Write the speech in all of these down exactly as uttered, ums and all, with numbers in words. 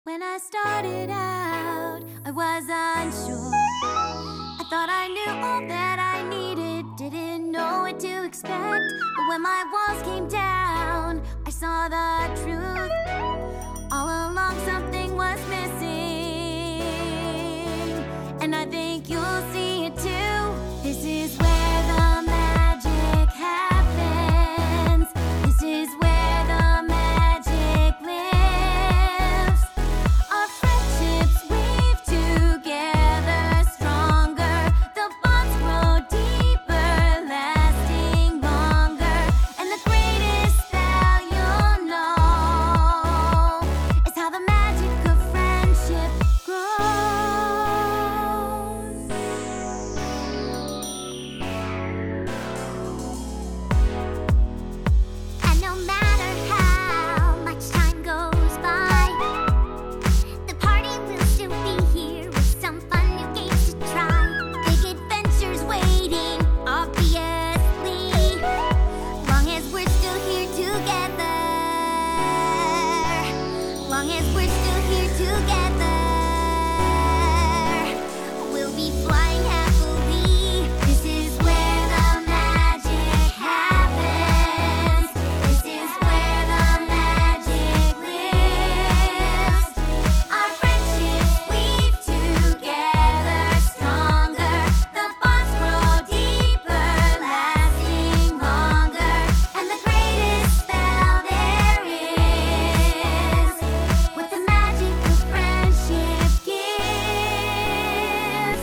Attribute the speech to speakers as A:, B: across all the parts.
A: When I started out, I was unsure. I thought I knew all that I needed, didn't know what to expect. But when my walls came down, I saw the truth. All along something was missing, and I think you'll see it too. This is where the magic happens. This is where the magic lives. Our friendships weave together stronger. The bonds grow deeper, lasting longer. And the greatest spell you'll know is how the magic of friendship grows. And no matter how much time goes by, the party will still be here with some fun new games to try. Big adventures waiting, obviously, long as we're still here together. Long as we're still here together, we'll be flying happily. This is where the magic happens. This is where the magic lives. Our friendships weave together stronger. The bonds grow deeper, lasting longer. And the greatest spell there is what the magic of friendship gives.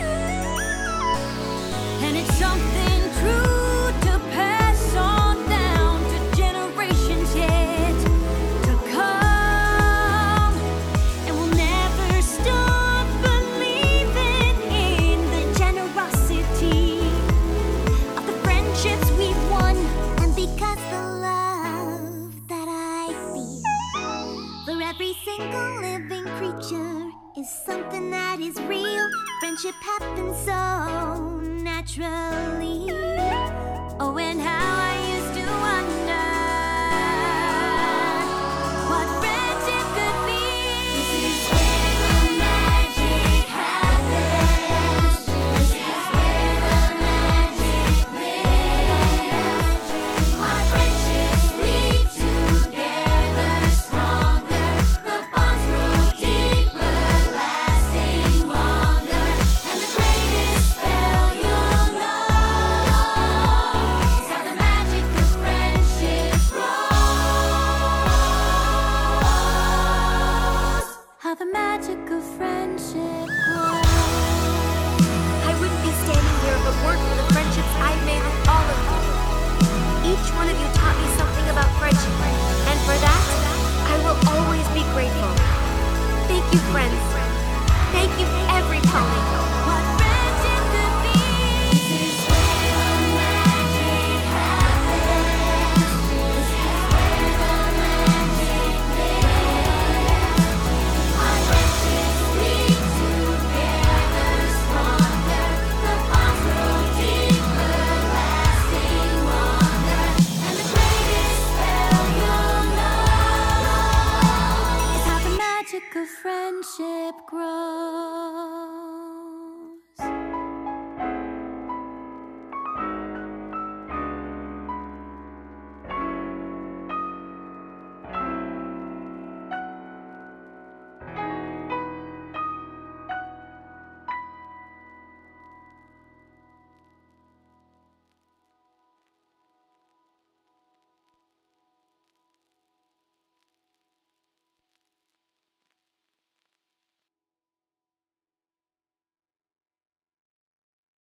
A: And it's something true to pass on down to generations yet to come. And we'll never stop believing in the generosity of the friendships we've won. And because the love that I feel for every single living creature is something that is real, friendship happens so naturally. Oh, and how I used to wonder what friendship could be. This is where the magic happens. This is where the magic lives. Our friendships weave together stronger. The bonds grow deeper, lasting longer. And the greatest spell you'll know is how the magic of friendship grows. How the magic of friendship grows.
B: I wouldn't be standing here if it weren't for the friendships I've made with all of you. Each one of you taught me something about friendship, and for that, I will always be grateful. Thank you, friends. Thank you, every pony.
A: What friendship could be. This is where the magic happens. This is where the magic lives. Our friendships weave together stronger. The bonds grow deeper, lasting longer. And the greatest spell you'll know is how the magic of friendship grows.